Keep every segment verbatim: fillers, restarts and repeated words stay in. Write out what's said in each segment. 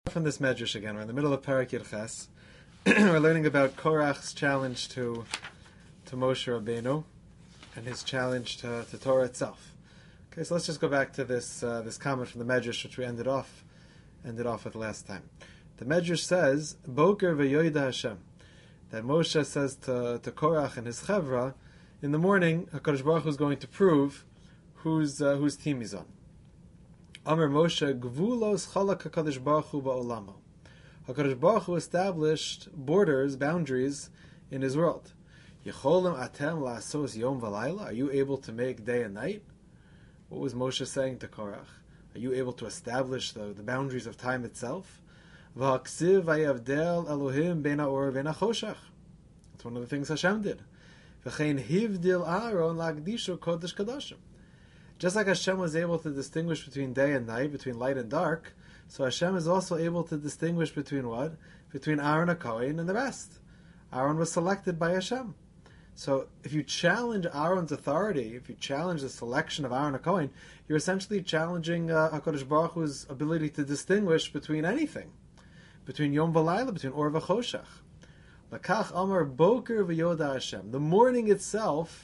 From this medrash again. We're in the middle of Parak Yud Ches. We're learning about Korach's challenge to to Moshe Rabbeinu and his challenge to, to Torah itself. Okay, so let's just go back to this uh, this comment from the medrash which we ended off ended off with last time. The medrash says, "Boker v'yoyda Hashem," that Moshe says to to Korach and his chevra, in the morning, Hakadosh Baruch Hu is going to prove whose uh, whose team he's on. Amar Moshe, Gvulos chalak HaKadosh Baruch Hu ba'olamo. HaKadosh Baruch Hu established borders, boundaries in his world. Yecholim atem la'asos yom v'layla. Are you able to make day and night? What was Moshe saying to Korach? Are you able to establish the, the boundaries of time itself? V'haksiv vayavdel Elohim ben ha'or ben ha'choshech. That's one of the things Hashem did. V'chein hivdil Aaron la'akdisho kodesh kadashim. Just like Hashem was able to distinguish between day and night, between light and dark, so Hashem is also able to distinguish between what? Between Aaron HaKohen and the rest. Aaron was selected by Hashem. So if you challenge Aaron's authority, if you challenge the selection of Aaron HaKohen, you're essentially challenging uh, HaKadosh Baruch Hu's ability to distinguish between anything. Between Yom V'Layla, between Or V'Choshech. Lakach Amar Boker V'Yoda Hashem. The morning itself,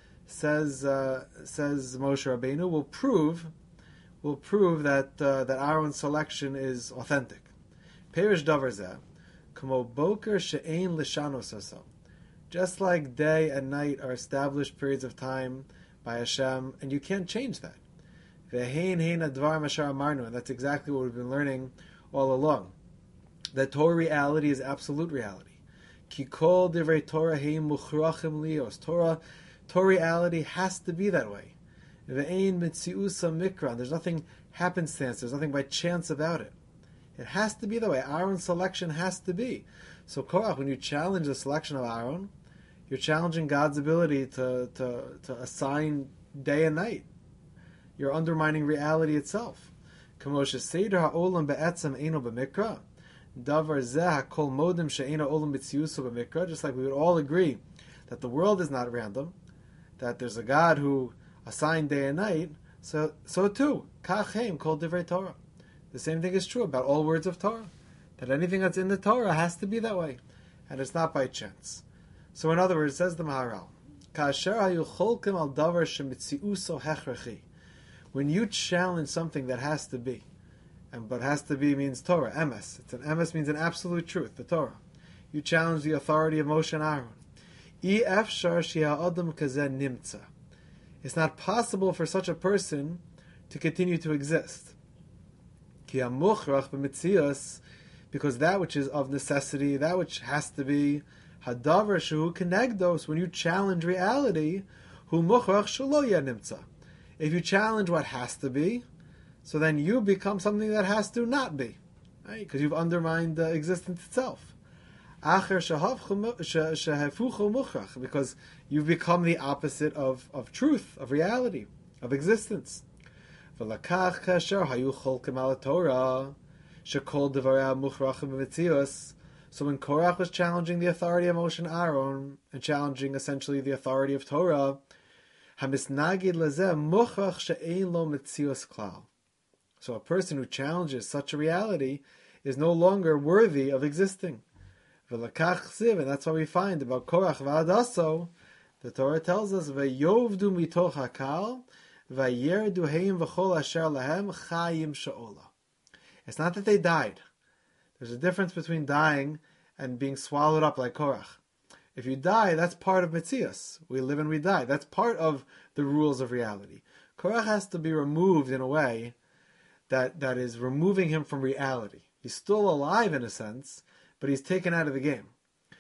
says uh, says Moshe Rabbeinu, will prove will prove that uh, that Aaron's selection is authentic. Perish davar zeh, kamo boker she'ein lishanos haso. Just like day and night are established periods of time by Hashem, and you can't change that. Ve'hein hein advar mashar amarnu, and that's exactly what we've been learning all along. That Torah reality is absolute reality. Ki kol divrei Torah hein muchrachim lios. Torah Torah reality has to be that way. Ve'ein mitziusa mikra. There's nothing happenstance. There's nothing by chance about it. It has to be that way. Aaron's selection has to be. So Korach, when you challenge the selection of Aaron, you're challenging God's ability to, to, to assign day and night. You're undermining reality itself. Kamosha seder ha'olam be'etzem eino b'mikra. Davar zeh ha'kol modim she'eino olam mitziusa b'mikra. Just like we would all agree that the world is not random, that there's a God who assigned day and night, so so too, kachem kol divrei Torah. The same thing is true about all words of Torah, that anything that's in the Torah has to be that way, and it's not by chance. So in other words, says the Maharal, kasher hayu cholkim al davar shemitziuso hechrachi. When you challenge something that has to be, and but has to be means Torah, emes. It's an emes means an absolute truth, the Torah. You challenge the authority of Moshe and Aaron. It's not possible for such a person to continue to exist. Because that which is of necessity, that which has to be, when you challenge reality, if you challenge what has to be, so then you become something that has to not be, right? Because you've undermined the existence itself. Because you've become the opposite of, of truth, of reality, of existence. So when Korach was challenging the authority of Moshe and Aaron, and challenging essentially the authority of Torah, so a person who challenges such a reality is no longer worthy of existing. And that's why we find about Korach v'Adaso, the Torah tells us, "Vayovdu mitoch hakal, vayerdu heim v'chol asher lahem chayim sha'ola." It's not that they died. There's a difference between dying and being swallowed up like Korach. If you die, that's part of Metzias. We live and we die. That's part of the rules of reality. Korach has to be removed in a way that, that is removing him from reality. He's still alive in a sense, but he's taken out of the game.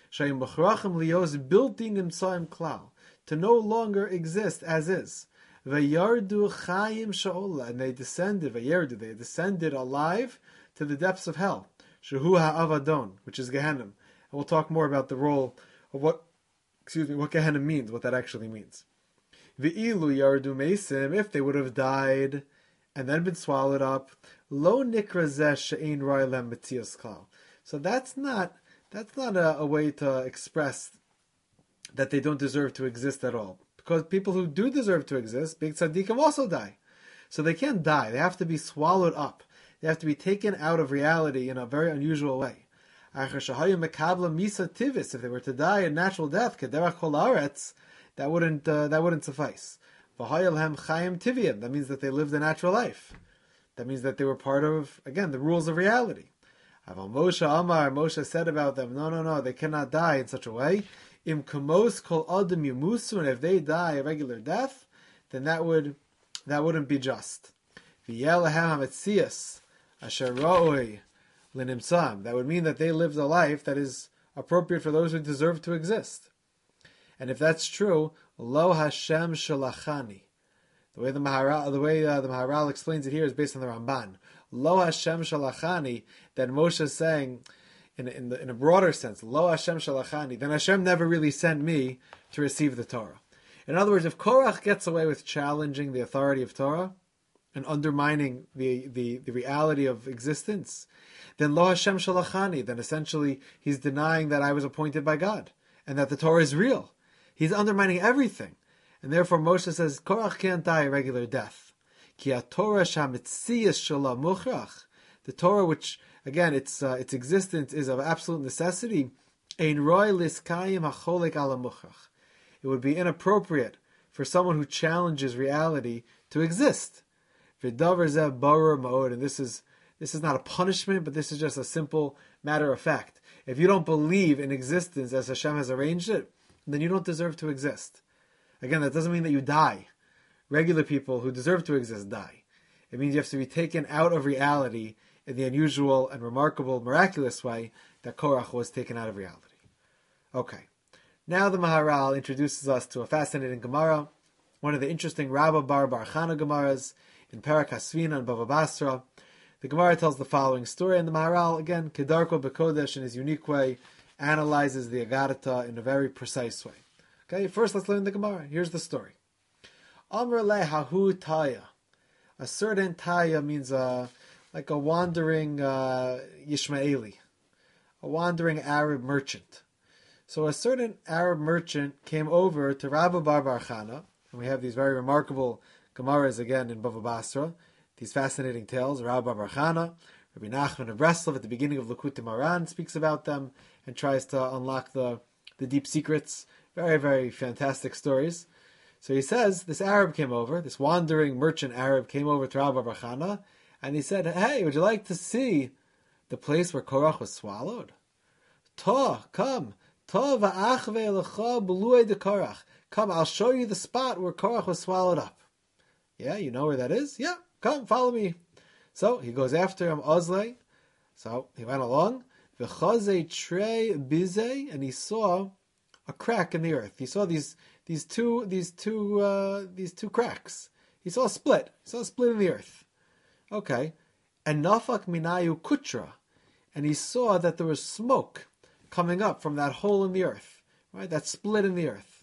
To no longer exist as is. And they descended, they descended alive to the depths of hell, which is Gehenna. And we'll talk more about the role of what, excuse me, what Gehenna means, what that actually means. If they would have died and then been swallowed up, lo so that's not that's not a, a way to express that they don't deserve to exist at all. Because people who do deserve to exist, big tzaddikim also die. So they can't die. They have to be swallowed up. They have to be taken out of reality in a very unusual way. If they were to die a natural death, that wouldn't uh, that wouldn't suffice. That means that they lived a natural life. That means that they were part of, again, the rules of reality. Moshe Amar, Moshe said about them, no, no, no, they cannot die in such a way. Im kamos kol adam yamusu, and if they die a regular death, then that would that wouldn't be just. V'yelahem hametzias asher ra'oi linimsam. That would mean that they lived a life that is appropriate for those who deserve to exist. And if that's true, lo Hashem shalachani. The way the Maharal, the way uh, the Maharal explains it here is based on the Ramban. Lo Hashem shalachani. That Moshe is saying, in in, the, in a broader sense, Lo Hashem shalachani. Then Hashem never really sent me to receive the Torah. In other words, if Korach gets away with challenging the authority of Torah and undermining the, the, the reality of existence, then Lo Hashem shalachani. Then essentially he's denying that I was appointed by God and that the Torah is real. He's undermining everything. And therefore Moshe says, Korach can't die a regular death. Ki Torah shamitzias shala muchrach. The Torah, which, again, its uh, its existence is of absolute necessity, ein roi liskayim hacholek ala muchrach. It would be inappropriate for someone who challenges reality to exist. V'davar zeh barer ma'od. And this is, this is not a punishment, but this is just a simple matter of fact. If you don't believe in existence as Hashem has arranged it, then you don't deserve to exist. Again, that doesn't mean that you die. Regular people who deserve to exist die. It means you have to be taken out of reality in the unusual and remarkable, miraculous way that Korach was taken out of reality. Okay. Now the Maharal introduces us to a fascinating Gemara, one of the interesting Rabbah bar bar Chana Gemaras in Parak Hasvina and Bava Basra. The Gemara tells the following story, and the Maharal, again, Kedarko Bekodesh, in his unique way, analyzes the Agadata in a very precise way. Okay, first let's learn the Gemara. Here's the story. Amr le hahu taya. A certain taya means a, like a wandering uh, Yishmaeli, a wandering Arab merchant. So a certain Arab merchant came over to Rabbah bar bar Chana, and we have these very remarkable Gemaras again in Bava Basra, these fascinating tales. Rabbah bar bar Chana, Rabbi Nachman of Breslov at the beginning of Likutei Moharan speaks about them and tries to unlock the, the deep secrets. Very, very fantastic stories. So he says, this Arab came over, this wandering merchant Arab came over to Rabbah bar bar Chana, and he said, hey, would you like to see the place where Korach was swallowed? Ta, come. Ta va'achve lecha b'luei de Korach. Come, I'll show you the spot where Korach was swallowed up. Yeah, you know where that is? Yeah, come, follow me. So he goes after him, Ozlei. So he went along. V'chazei trei bizei, and he saw a crack in the earth. He saw these these two these two uh, these two cracks. He saw a split. He saw a split in the earth. Okay, and nafak minayu kutra, and he saw that there was smoke coming up from that hole in the earth, right? That split in the earth.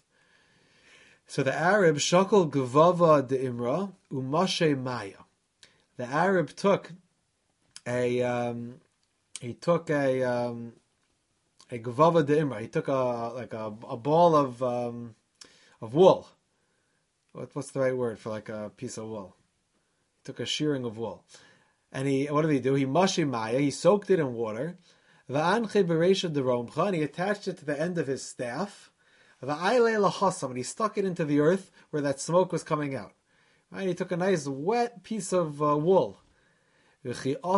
So the Arab shakol gevava de imra umashe maya. The Arab took a um, he took a um, a gevava de imra. He took a like a, a ball of um, of wool. What, what's the right word for like a piece of wool? He took a shearing of wool, and he what did he do? He mashi maya. He soaked it in water. Va'anche bereisha de romcha, and he attached it to the end of his staff. Va'ayle lahasam, and he stuck it into the earth where that smoke was coming out. Right? He took a nice wet piece of uh, wool. And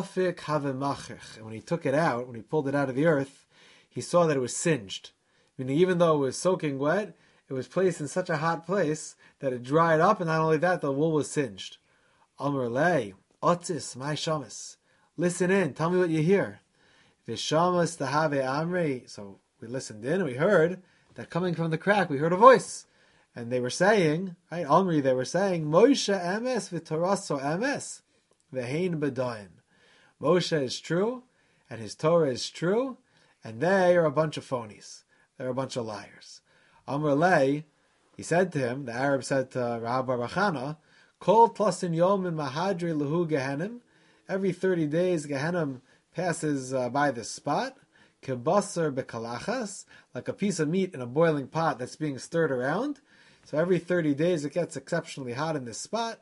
when he took it out, when he pulled it out of the earth, he saw that it was singed. Meaning, even though it was soaking wet, it was placed in such a hot place that it dried up, and not only that, the wool was singed. Amr lei, otis, my shamas. Listen in, tell me what you hear. Vishamas tahave amri. So we listened in and we heard that coming from the crack, we heard a voice. And they were saying, right, Amri, they were saying, Moshe emes v'toraso emes v'hein b'dayin. Moshe is true, and his Torah is true, and they are a bunch of phonies. They're a bunch of liars. Amr lei, he said to him, the Arab said to Rabbah bar Chana, Kol tlasin yom in mahadri lehu gehenim. Every thirty days, Gehenim passes uh, by this spot. Kebasar bekalachas, like a piece of meat in a boiling pot that's being stirred around. So every thirty days it gets exceptionally hot in this spot.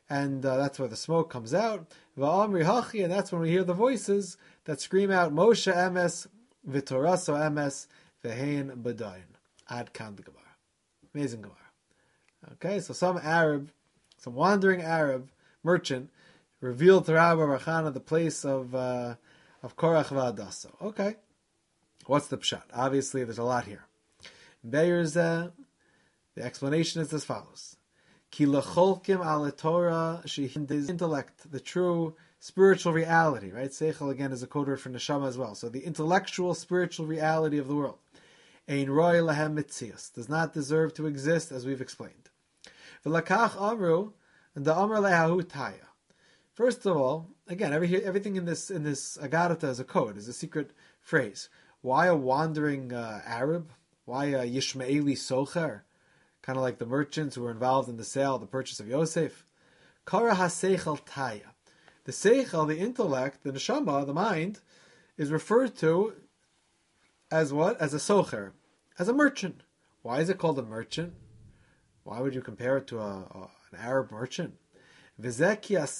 and uh, that's where the smoke comes out. Va'amri hachi, and that's when we hear the voices that scream out, Moshe emes, v'toraso emes, v'hein b'dayin. Ad kan the Gemara. Amazing Gemara. Okay, so some Arab, some wandering Arab merchant revealed to Rabbi Rachana the place of uh, of Korach v'Adaso. Okay, what's the pshat? Obviously, there's a lot here. Be'er's, uh, the explanation is as follows. Ki lecholkim ala Torah shehin is intellect, the true spiritual reality, right? Seichel again is a code word for neshama as well. So the intellectual spiritual reality of the world. Ein roi lahem mitzias, does not deserve to exist, as we've explained. V'lakach amru, and the amr lehahu taya. First of all, again, every, everything in this in this agarata is a code, is a secret phrase. Why a wandering uh, Arab? Why a Yishmaeli socher? Kind of like the merchants who were involved in the sale, the purchase of Yosef. Kara ha-seichel taya. The seichel, the intellect, the neshama, the mind, is referred to as what? As a socher, as a merchant. Why is it called a merchant? Why would you compare it to a, a, an Arab merchant? Because the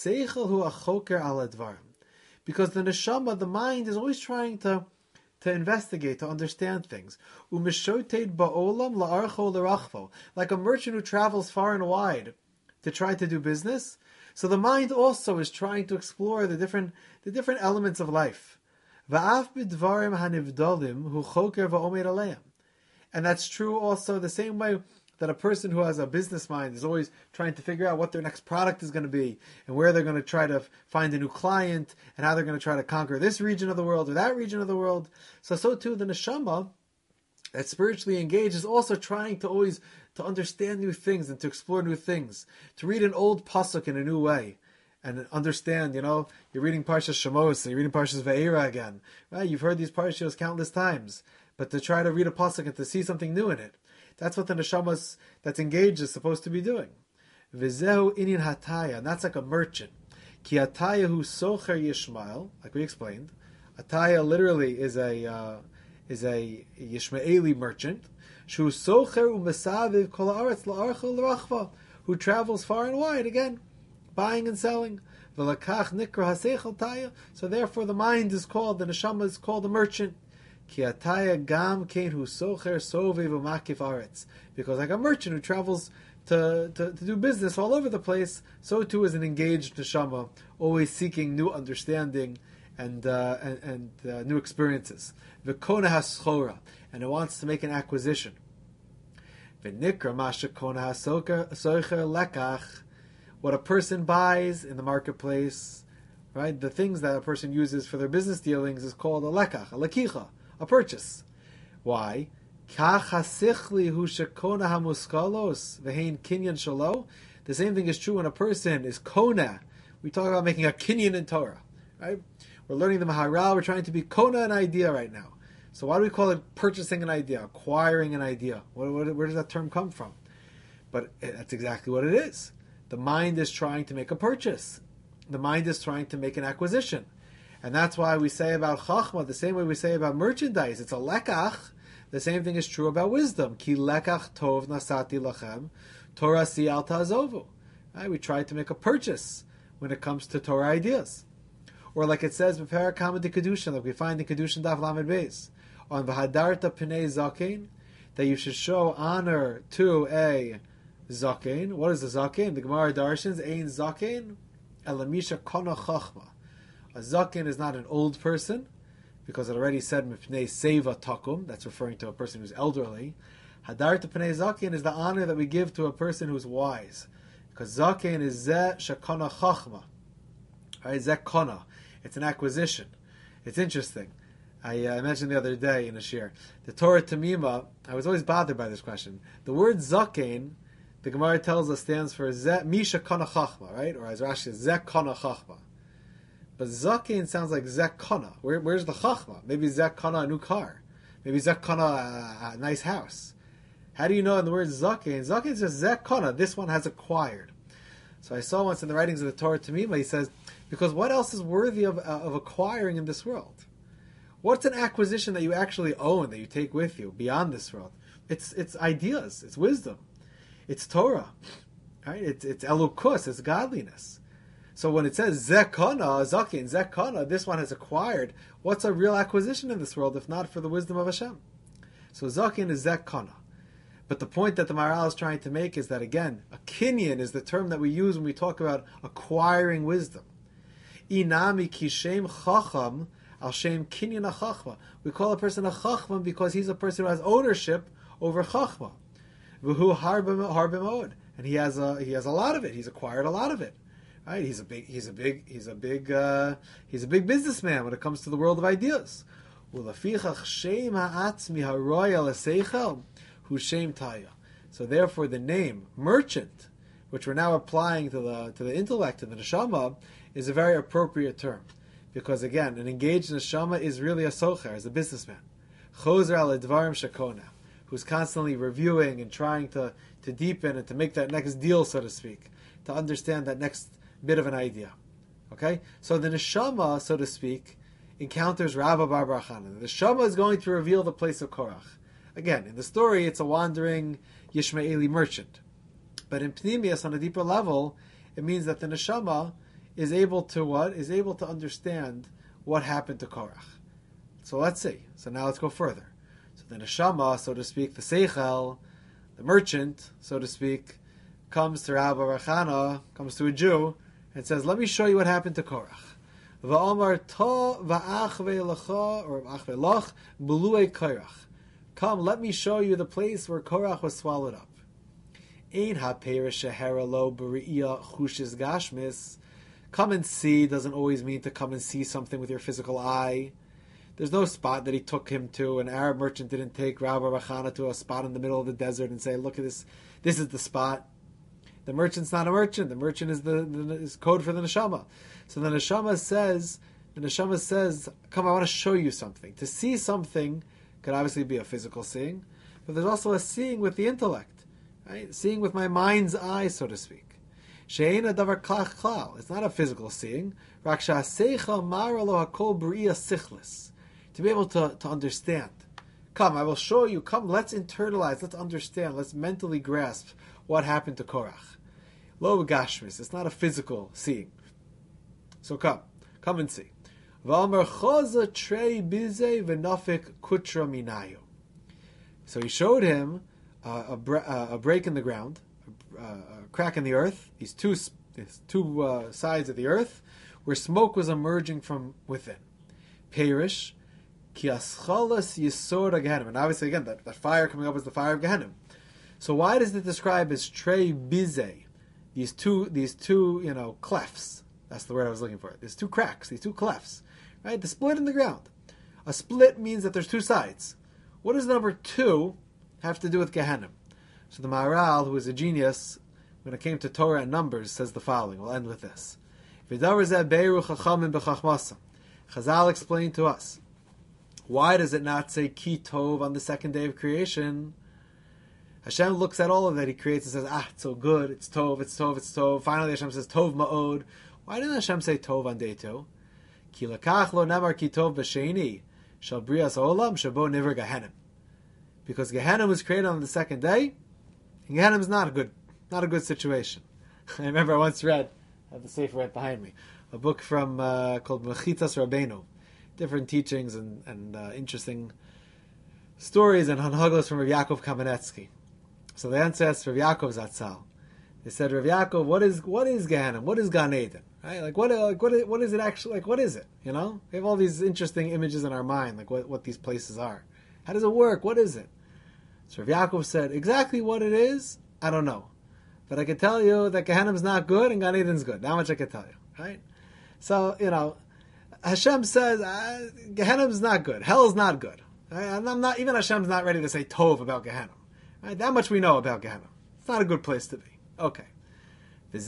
neshama, the mind, is always trying to to investigate, to understand things. Like a merchant who travels far and wide to try to do business. So the mind also is trying to explore the different the different elements of life. And that's true also the same way that a person who has a business mind is always trying to figure out what their next product is going to be and where they're going to try to find a new client and how they're going to try to conquer this region of the world or that region of the world. So, so too the neshama that's spiritually engaged is also trying to always to understand new things and to explore new things, to read an old pasuk in a new way and understand, you know, you're reading Parshas Shemos, so you're reading Parshas Ve'era again, right? You've heard these parshas countless times, but to try to read a pasuk and to see something new in it. That's what the neshama that's engaged is supposed to be doing. V'zehu inin hataya, and that's like a merchant. Ki hataya hu socher Yishmael, like we explained. Hataya literally is a uh, is a Yishmaeli merchant. Shu socher u'mesaviv kol haaretz la'archa l'rachva, who travels far and wide, again, buying and selling. V'lakach nikra haseichel taya, so therefore the mind is called, the neshama is called a merchant. Because like a merchant who travels to, to, to do business all over the place, so too is an engaged neshama, always seeking new understanding and uh, and, and uh, new experiences. V'kona haschora, and it wants to make an acquisition. V'nikra masha kona hasocher lekach, what a person buys in the marketplace, right? The things that a person uses for their business dealings is called a lekach, a lekicha. A purchase. Why? The same thing is true when a person is kona. We talk about making a kinyan in Torah, right? We're learning the Maharal. We're trying to be kona an idea right now. So why do we call it purchasing an idea, acquiring an idea? What, what, where does that term come from? But that's exactly what it is. The mind is trying to make a purchase. The mind is trying to make an acquisition. And that's why we say about chachma, the same way we say about merchandise, it's a lekach. The same thing is true about wisdom. Ki lekach tov nasati lachem, Torah si al ta'azovu. Right? We try to make a purchase when it comes to Torah ideas. Or like it says, B'perakama de Kedushin, like we find in Kedushin Daf Lamed Beis, on V'hadarta Pnei Zakein, that you should show honor to a Zakein. What is a Zakein? The Gemara Darshans, Ein Zakein, Elamisha Kona Chachma. A zaken is not an old person, because it already said mipnei seva takum. That's referring to a person who's elderly. Hadar to pnei zaken is the honor that we give to a person who's wise, because zaken is ze shakana chachma. Right, ze kana. It's an acquisition. It's interesting. I, uh, I mentioned the other day in a shir the Torah Tamima. I was always bothered by this question. The word zaken, the Gemara tells us, stands for ze misha kana chachma, right? Or as Rashi says, ze kana chachma. But zakein sounds like zekana. Where, where's the chachma? Maybe zekana, a new car. Maybe zekana, a, a nice house. How do you know in the word zakein? Zakein is just zekana. This one has acquired. So I saw once in the writings of the Torah Tamima, he says, because what else is worthy of, uh, of acquiring in this world? What's an acquisition that you actually own, that you take with you beyond this world? It's it's ideas. It's wisdom. It's Torah. Right? It's it's elukus, it's godliness. So when it says zekana, zakin, zekana, this one has acquired. What's a real acquisition in this world if not for the wisdom of Hashem? So zakin is zekana. But the point that the Maharal is trying to make is that, again, a kinyan is the term that we use when we talk about acquiring wisdom. Inami kishem chacham al shem kinyan chachma. We call a person a chachma because he's a person who has ownership over chachma. V'hu harbim harbim and he has a he has a lot of it. He's acquired a lot of it. Right? He's a big he's a big he's a big uh, he's a big businessman when it comes to the world of ideas. U'lafichach shem ha'atzmi haroyal eseichel. Hushem Taya. So therefore the name merchant, which we're now applying to the to the intellect and the neshama, is a very appropriate term. Because again, an engaged neshama is really a socher, is a businessman. Chozer al edvarim shakona, who's constantly reviewing and trying to, to deepen and to make that next deal, so to speak, to understand that next bit of an idea. Okay? So the neshama, so to speak, encounters Rabba Bar Bar Chana. The neshama is going to reveal the place of Korach. Again, in the story, it's a wandering Yishmaeli merchant. But in Pnimius, on a deeper level, it means that the neshama is able to what? Is able to understand what happened to Korach. So let's see. So now let's go further. So the neshama, so to speak, the seichel, the merchant, so to speak, comes to Rabbi Rachana, comes to a Jew, and says, let me show you what happened to Korach. Va'omar to va'ach ve'lecha, or va'ach ve'loch, b'luei Korach. Come, let me show you the place where Korach was swallowed up. Ein ha'perish shehera lo b'ri'iyah chushes gashmis. Come and see doesn't always mean to come and see something with your physical eye. There's no spot that he took him to. An Arab merchant didn't take Rabbi Rachana to a spot in the middle of the desert and say, look at this, this is the spot. The merchant's not a merchant. The merchant is the, the is code for the neshama. So the neshama says, the neshama says, come, I want to show you something. To see something could obviously be a physical seeing, but there's also a seeing with the intellect, right? Seeing with my mind's eye, so to speak. She'eina davar klach klal. It's not a physical seeing. Rak she'aseichel mara lo hakol b'ri'ah sichlis. To be able to, to understand. Come, I will show you. Come, let's internalize, let's understand, let's mentally grasp what happened to Korach. Lo gashmis. It's not a physical seeing. So come, come and see. So he showed him uh, a, bre- uh, a break in the ground, a, uh, a crack in the earth, these two, these two uh, sides of the earth, where smoke was emerging from within. Perish, ki aschalas yisod Gehenim. And obviously, again, that, that fire coming up is the fire of Gehenim. So why does it describe as trei bize? These two, these two, you know, clefts. That's the word I was looking for. There's two cracks, these two clefts. Right? The split in the ground. A split means that there's two sides. What does the number two have to do with Gehenim? So the Maharal, who is a genius, when it came to Torah and Numbers, says the following. We'll end with this. Chazal explained to us, why does it not say Ki Tov on the second day of creation? Hashem looks at all of that He creates and says, ah, it's so good, it's Tov, it's Tov, it's Tov. Finally Hashem says, Tov Ma'od. Why didn't Hashem say Tov on day two? Ki lakach lo namar ki tov b'sheni shel brias olam shabo niver Gehenim. Because Gehenim was created on the second day, and Gehenim is not a good, not a good situation. I remember I once read, I have the sefer right behind me, a book from uh, called Mechitas Rabbeinu, different teachings and, and uh, interesting stories and hanhagos from Rav Yaakov Kamenetsky. So the answer is Rav Yaakov Zatzal. They said, Rav Yaakov, what is what is Gehenim? What is Gan Eden? Right? Like what like what is, what is it actually like? What is it? You know, we have all these interesting images in our mind, like what, what these places are. How does it work? What is it? So Rav Yaakov said, exactly what it is, I don't know, but I can tell you that Gehenim is not good and Gan Eden's good. That much I can tell you, right? So you know, Hashem says uh, Gehenim is not good. Hell is not good. Right? And I'm not even Hashem's not ready to say Tov about Gehenim. Right? That much we know about Gehenim. It's not a good place to be. Okay. So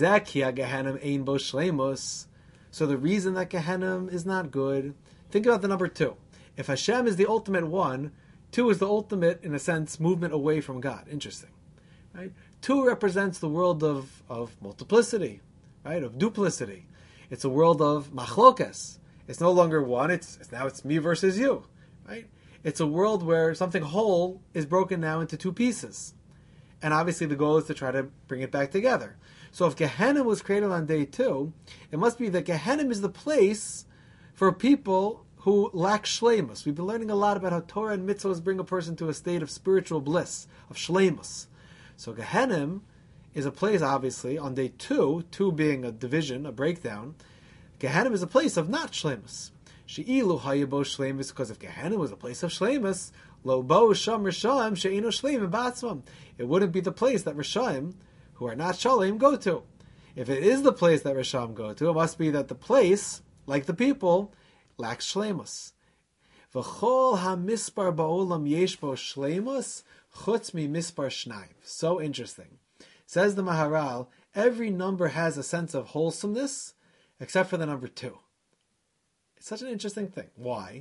the reason that Gehenim is not good, think about the number two. If Hashem is the ultimate one, two is the ultimate, in a sense, movement away from God. Interesting. Right? Two represents the world of, of multiplicity, right? Of duplicity. It's a world of machlokas. It's no longer one, it's, it's now it's me versus you. Right? It's a world where something whole is broken now into two pieces. and obviously the goal is to try to bring it back together. So if Gehenna was created on day two, it must be that Gehenna is the place for people who lack shleimus. We've been learning a lot about how Torah and mitzvahs bring a person to a state of spiritual bliss, of shleimus. So Gehenna is a place, obviously, on day two, two being a division, a breakdown. Gehenna is a place of not shleimus. She'ilu hayabo shleimus, because if Gehenna was a place of shleimus, lo bo sham rishaim she'ino shleimim ba'atzmam. It wouldn't be the place that rishaim, who are not shalom, go to. If it is the place that rishaim go to, it must be that the place, like the people, lacks shleimus. V'chol ha-mispar ba'olam yesh bo shleimus chutz mi mispar shnayim. So interesting. Says the Maharal, every number has a sense of wholesomeness, except for the number two. It's such an interesting thing. Why?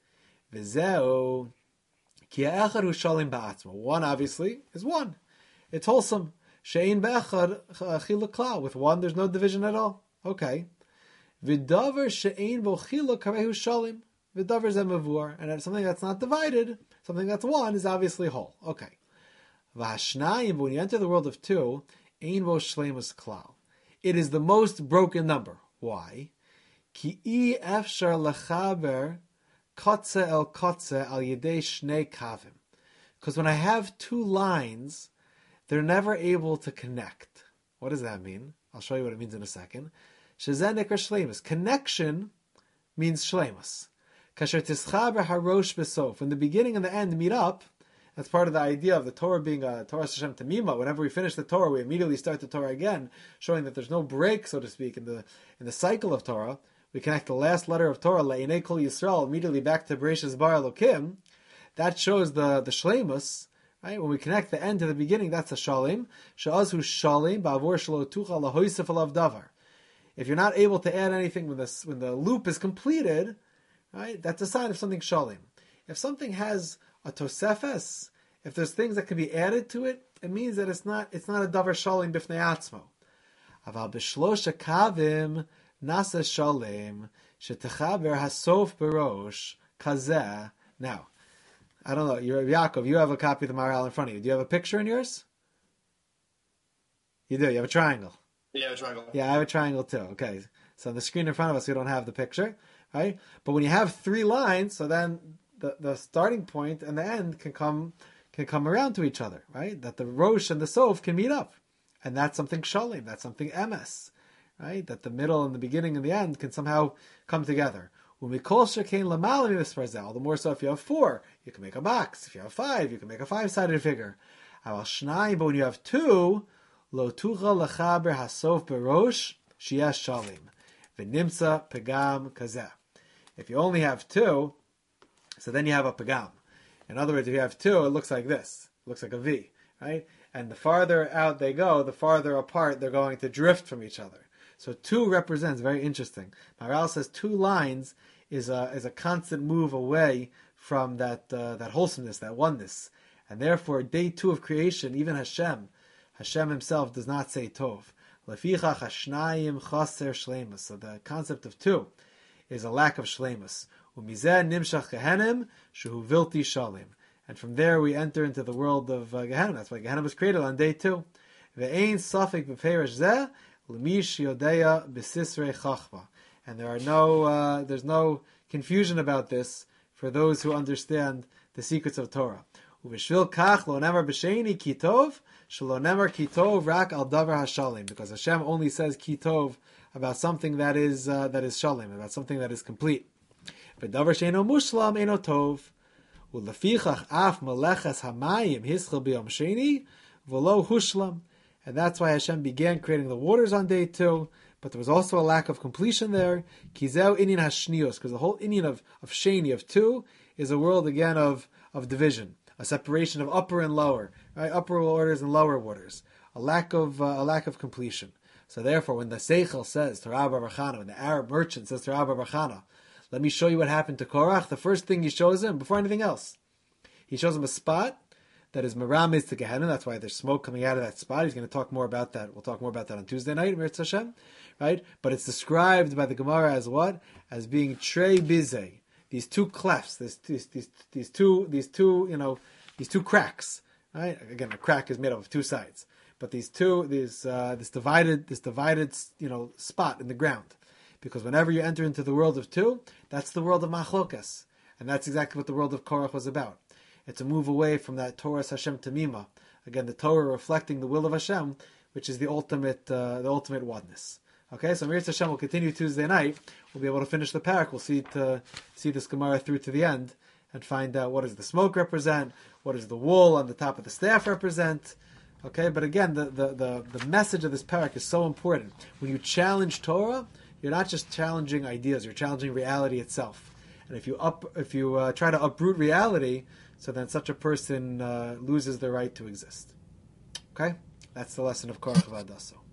V'zeu ki ha'echad hu shalim ba'atzmo. One, obviously, is one. It's wholesome. She'ein be'echad chiluk klal. With one, there's no division at all. Okay. V'davar she'ein bo chiluk karehu shalim. V'davar ze mavur. And something that's not divided, something that's one, is obviously whole. Okay. V'hashnayim, when you enter the world of two, ein bo shleimus klal. It is the most broken number. Why? Ki I efshar lechaber kotze el kotze al yedei shnei kavim. Because when I have two lines, they're never able to connect. What does that mean? I'll show you what it means in a second. Shezeh nikra shleimus. Connection means shleimus. Kasher tischaber harosh besof. When the beginning and the end meet up, that's part of the idea of the Torah being a Torah Hashem Tamima. Whenever we finish the Torah, we immediately start the Torah again, showing that there's no break, so to speak, in the in the cycle of Torah. We connect the last letter of Torah, Le'inei Kol Yisrael, immediately back to Bereshis Bar Elokim. That shows the the shleimus. Right? When we connect the end to the beginning, that's a shalim. Sha'azu shalim ba'avor shelo tucha lahoisef alav davar. If you're not able to add anything when the when the loop is completed, right? That's a sign of something shalim. If something has a tosefes, if there's things that can be added to it, it means that it's not it's not a davar shalim b'fnei atzmo. Aval b'shlosh kavim nasa shalim shetechaber hasof berosh kazeh. Now, I don't know, you're Yaakov, you have a copy of the Maharal in front of you. Do you have a picture in yours? You do, you have a triangle. Yeah, a triangle. Yeah, I have a triangle too. Okay. So on the screen in front of us, we don't have the picture, right? But when you have three lines, so then the, the starting point and the end can come can come around to each other, right? That the Rosh and the Sof can meet up. And that's something Shalim, that's something M S, right? That the middle and the beginning and the end can somehow come together. The more so if you have four, you can make a box. If you have five, you can make a five-sided figure. But when you have two, lo tucha lechaber hasof berosh shiyash shalim v'nimsa pegam kazeh. If you only have two, so then you have a pegam. In other words, if you have two, it looks like this. It looks like a V, right? And the farther out they go, the farther apart they're going to drift from each other. So two represents, very interesting. Maharal says two lines is a is a constant move away from that uh, that wholesomeness, that oneness. And therefore, day two of creation, even Hashem, Hashem himself does not say tov. Lefichach hashnayim chaser shleimus. So the concept of two is a lack of shleimus. Umizeh nimshach gehenim shehu vilti shalim. And from there we enter into the world of uh, Gehenna. That's why Gehenna was created on day two. Ve'ein safek b'perish zeh l'mish yodeya b'sisrei chachma. And there are no, uh, there's no confusion about this for those who understand the secrets of Torah. Uvishvil kach lo nemar b'sheini kitov shelo nemar kitov rak al davar hashalim. Because Hashem only says kitov about something that is uh, that is shalim, about something that is complete. But davar sheino mushlam eino tov. Ulefichach af meleches hamayim hischel b'yom sheni v'lo hushlam. And that's why Hashem began creating the waters on day two. But there was also a lack of completion there. Kizeu inyan hashnios, because the whole inyan of, of sheni, of two, is a world again of, of division, a separation of upper and lower, right? Upper waters and lower waters, a lack of uh, a lack of completion. So therefore, when the Seichel says to Rabbi Barchana, when the Arab merchant says to Rabbi Barchana, let me show you what happened to Korach, the first thing he shows him, before anything else, he shows him a spot that is Meramis to Gehenna. That's why there's smoke coming out of that spot. He's going to talk more about that. We'll talk more about that on Tuesday night, Mirz Hashem, right? But it's described by the Gemara as what? As being Trei Bizei. These two clefts, this, these, these, these two, these two, you know, these two cracks, Right? Again, a crack is made up of two sides, but these two, these uh, this divided, this divided, you know, spot in the ground, because whenever you enter into the world of two, that's the world of machlokas, and that's exactly what the world of Korach was about. It's a move away from that Torah Hashem Tamima. Again, the Torah reflecting the will of Hashem, which is the ultimate, uh, the ultimate oneness. Okay, so Mirz Hashem will continue Tuesday night. We'll be able to finish the parak. We'll see to see this Gemara through to the end and find out what does the smoke represent, what does the wool on the top of the staff represent. Okay, but again, the, the, the, the message of this parak is so important. When you challenge Torah, you're not just challenging ideas, you're challenging reality itself. And if you up, if you uh, try to uproot reality, so then such a person uh, loses the right to exist. Okay, that's the lesson of Korach V'Hadasso.